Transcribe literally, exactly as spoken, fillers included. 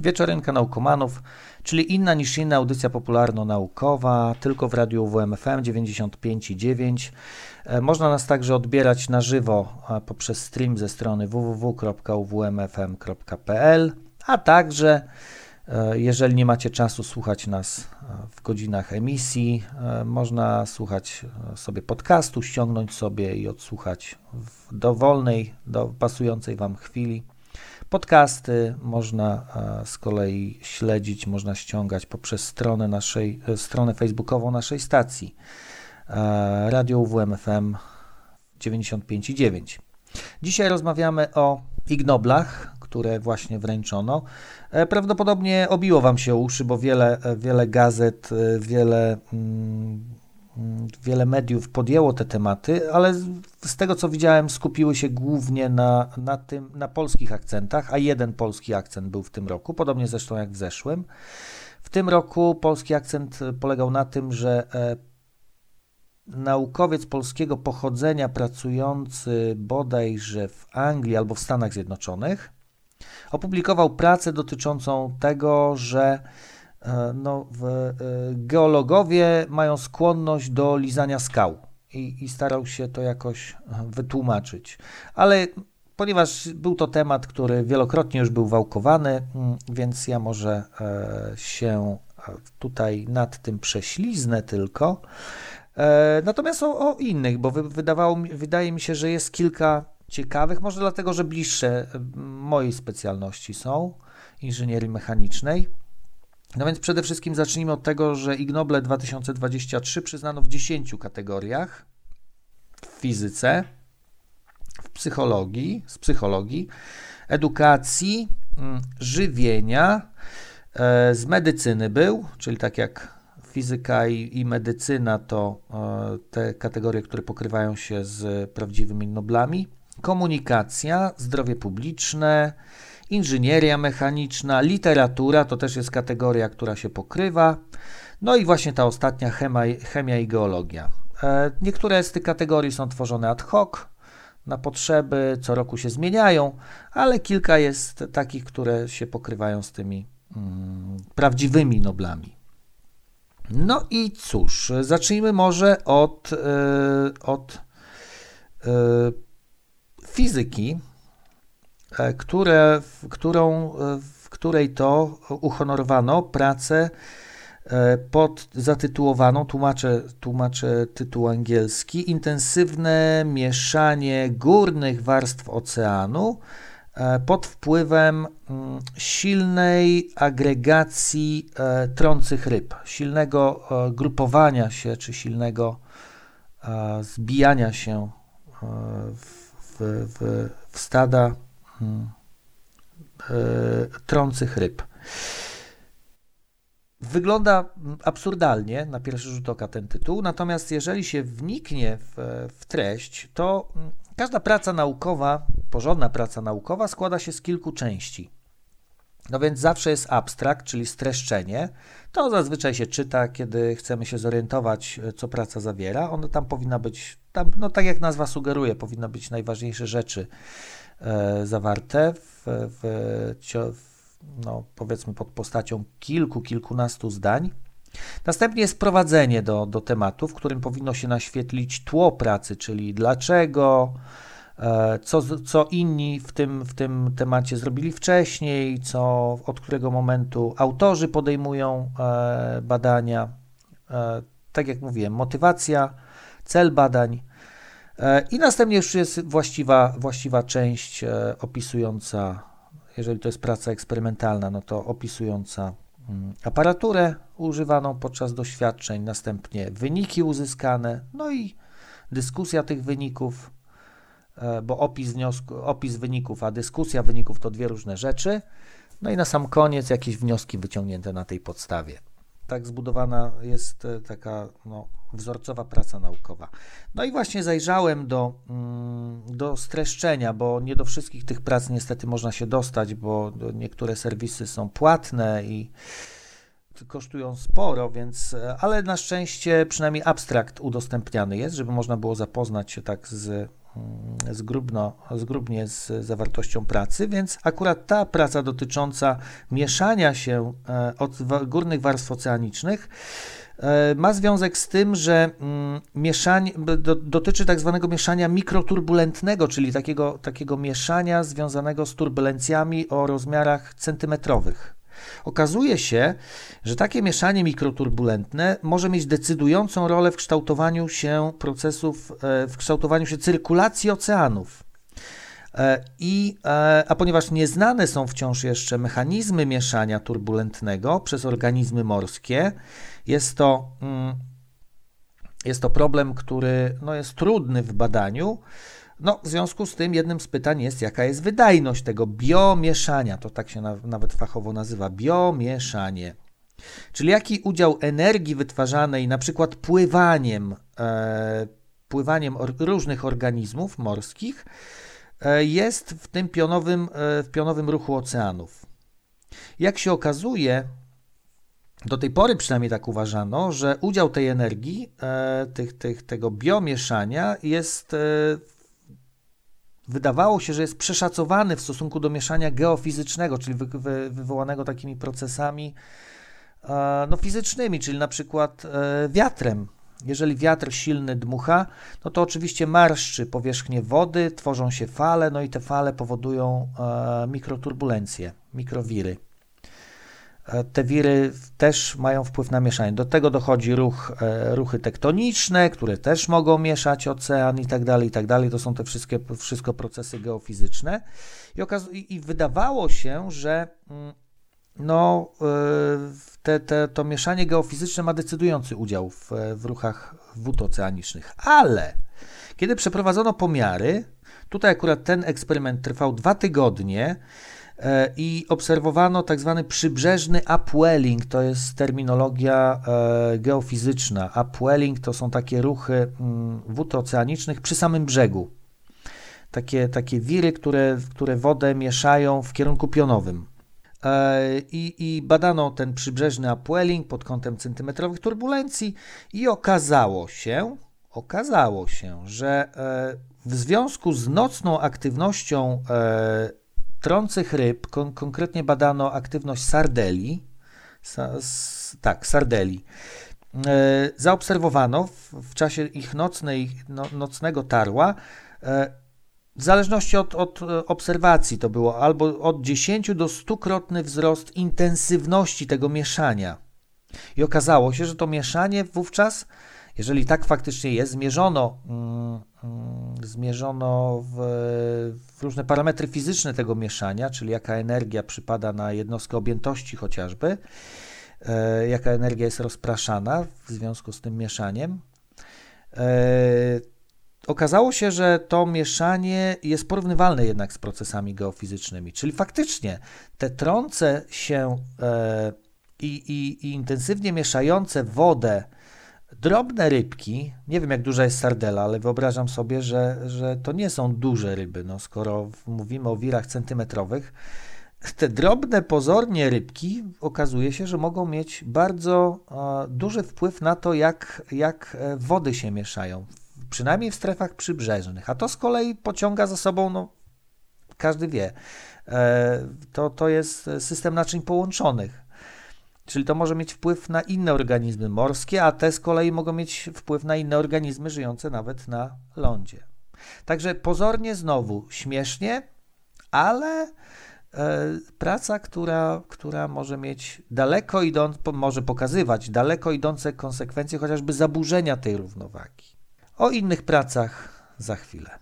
Wieczorynka Naukomanów, czyli inna niż inna audycja popularno-naukowa, tylko w radiu W M F M dziewięćdziesiąt pięć i dziewięć. Można nas także odbierać na żywo poprzez stream ze strony w w w kropka u w m f m kropka p l, a także jeżeli nie macie czasu słuchać nas w godzinach emisji, można słuchać sobie podcastu, ściągnąć sobie i odsłuchać w dowolnej, do pasującej Wam chwili. Podcasty można z kolei śledzić, można ściągać poprzez stronę naszej, stronę facebookową naszej stacji Radio W M F M dziewięćdziesiąt pięć i dziewięć. Dzisiaj rozmawiamy o Ig Noblach, które właśnie wręczono. Prawdopodobnie obiło Wam się uszy, bo wiele, wiele gazet, wiele, wiele mediów podjęło te tematy, ale z tego co widziałem skupiły się głównie na, na, tym, na polskich akcentach, a jeden polski akcent był w tym roku, podobnie zresztą jak w zeszłym. W tym roku polski akcent polegał na tym, że naukowiec polskiego pochodzenia pracujący bodajże w Anglii albo w Stanach Zjednoczonych opublikował pracę dotyczącą tego, że no, w, geologowie mają skłonność do lizania skał i, i starał się to jakoś wytłumaczyć. Ale ponieważ był to temat, który wielokrotnie już był wałkowany, więc ja może się tutaj nad tym prześliznę tylko. Natomiast o, o innych, bo wydawało mi, wydaje mi się, że jest kilka ciekawych, może dlatego, że bliższe mojej specjalności są, inżynierii mechanicznej. No więc przede wszystkim zacznijmy od tego, że Ig Noble dwa tysiące dwadzieścia trzy przyznano w dziesięciu kategoriach: w fizyce, w psychologii, z psychologii, edukacji, żywienia, z medycyny był, czyli tak jak fizyka i, i medycyna to e, te kategorie, które pokrywają się z prawdziwymi Noblami. Komunikacja, zdrowie publiczne, inżynieria mechaniczna, literatura to też jest kategoria, która się pokrywa. No i właśnie ta ostatnia chemia, chemia i geologia. E, niektóre z tych kategorii są tworzone ad hoc, na potrzeby, co roku się zmieniają, ale kilka jest takich, które się pokrywają z tymi mm, prawdziwymi Noblami. No i cóż, zacznijmy może od, yy, od yy, fizyki, yy, które, w, którą, yy, w której to uhonorowano pracę yy, pod zatytułowaną, tłumaczę, tłumaczę tytuł angielski, intensywne mieszanie górnych warstw oceanu pod wpływem silnej agregacji trących ryb, silnego grupowania się, czy silnego zbijania się w, w, w stada trących ryb. Wygląda absurdalnie na pierwszy rzut oka ten tytuł, natomiast jeżeli się wniknie w, w treść, to każda praca naukowa, porządna praca naukowa składa się z kilku części. No więc zawsze jest abstrakt, czyli streszczenie. To zazwyczaj się czyta, kiedy chcemy się zorientować, co praca zawiera. Ono tam powinna być, tam, no tak jak nazwa sugeruje, powinno być najważniejsze rzeczy e, zawarte w, w, w no, powiedzmy pod postacią kilku, kilkunastu zdań. Następnie jest wprowadzenie do, do tematu, w którym powinno się naświetlić tło pracy, czyli dlaczego, e, co, co inni w tym, w tym temacie zrobili wcześniej, co, od którego momentu autorzy podejmują e, badania. E, tak jak mówiłem, motywacja, cel badań. E, I następnie już jest właściwa, właściwa część e, opisująca, jeżeli to jest praca eksperymentalna, no to opisująca aparaturę używaną podczas doświadczeń, następnie wyniki uzyskane, no i dyskusja tych wyników, bo opis, wniosku, opis wyników, a dyskusja wyników to dwie różne rzeczy, no i na sam koniec jakieś wnioski wyciągnięte na tej podstawie. Tak zbudowana jest taka no, wzorcowa praca naukowa. No i właśnie zajrzałem do, do streszczenia, bo nie do wszystkich tych prac niestety można się dostać, bo niektóre serwisy są płatne i kosztują sporo, więc, ale na szczęście przynajmniej abstrakt udostępniany jest, żeby można było zapoznać się tak z, zgrubno, zgrubnie z zawartością pracy, więc akurat ta praca dotycząca mieszania się od górnych warstw oceanicznych ma związek z tym, że mieszanie, do, dotyczy tak zwanego mieszania mikroturbulentnego, czyli takiego, takiego mieszania związanego z turbulencjami o rozmiarach centymetrowych. Okazuje się, że takie mieszanie mikroturbulentne może mieć decydującą rolę w kształtowaniu się procesów, w kształtowaniu się cyrkulacji oceanów. I, a ponieważ nieznane są wciąż jeszcze mechanizmy mieszania turbulentnego przez organizmy morskie, jest to, jest to problem, który no, jest trudny w badaniu. No, w związku z tym jednym z pytań jest, jaka jest wydajność tego biomieszania, to tak się na, nawet fachowo nazywa, biomieszanie. Czyli jaki udział energii wytwarzanej na przykład pływaniem, e, pływaniem or, różnych organizmów morskich e, jest w tym pionowym, e, w pionowym ruchu oceanów. Jak się okazuje, do tej pory przynajmniej tak uważano, że udział tej energii, e, tych, tych, tego biomieszania jest, e, wydawało się, że jest przeszacowany w stosunku do mieszania geofizycznego, czyli wy, wy, wywołanego takimi procesami e, no, fizycznymi, czyli na przykład e, wiatrem. Jeżeli wiatr silny dmucha, no to oczywiście marszczy powierzchnię wody, tworzą się fale, no i te fale powodują e, mikroturbulencje, mikrowiry. Te wiry też mają wpływ na mieszanie. Do tego dochodzi ruch, e, ruchy tektoniczne, które też mogą mieszać ocean i tak dalej, i tak dalej. To są te wszystkie, wszystko procesy geofizyczne. I, okaz- i, i wydawało się, że no, e, te, te, to mieszanie geofizyczne ma decydujący udział w, w ruchach wód oceanicznych. Ale kiedy przeprowadzono pomiary, tutaj akurat ten eksperyment trwał dwa tygodnie, i obserwowano tak zwany przybrzeżny upwelling, to jest terminologia e, geofizyczna. Upwelling to są takie ruchy m, wód oceanicznych przy samym brzegu. Takie, takie wiry, które, które wodę mieszają w kierunku pionowym. E, i, I badano ten przybrzeżny upwelling pod kątem centymetrowych turbulencji i okazało się, okazało się, że e, w związku z nocną aktywnością e, trących ryb, kon- konkretnie badano aktywność sardeli, sa, s, tak, sardeli. E, zaobserwowano w, w czasie ich nocnej, no, nocnego tarła, e, w zależności od, od obserwacji to było albo od dziesięciu do stukrotny wzrost intensywności tego mieszania. I okazało się, że to mieszanie wówczas, jeżeli tak faktycznie jest, zmierzono, mm, zmierzono w, w różne parametry fizyczne tego mieszania, czyli jaka energia przypada na jednostkę objętości chociażby, e, jaka energia jest rozpraszana w związku z tym mieszaniem. E, okazało się, że to mieszanie jest porównywalne jednak z procesami geofizycznymi, czyli faktycznie te trące się e, i, i, i intensywnie mieszające wodę drobne rybki, nie wiem jak duża jest sardela, ale wyobrażam sobie, że, że to nie są duże ryby, no skoro mówimy o wirach centymetrowych, te drobne pozornie rybki okazuje się, że mogą mieć bardzo e, duży wpływ na to, jak, jak wody się mieszają, przynajmniej w strefach przybrzeżnych, a to z kolei pociąga za sobą, no każdy wie, e, to, to jest system naczyń połączonych. Czyli to może mieć wpływ na inne organizmy morskie, a te z kolei mogą mieć wpływ na inne organizmy żyjące nawet na lądzie. Także pozornie znowu śmiesznie, ale e, praca, która, która może mieć daleko idące, może pokazywać daleko idące konsekwencje chociażby zaburzenia tej równowagi. O innych pracach za chwilę.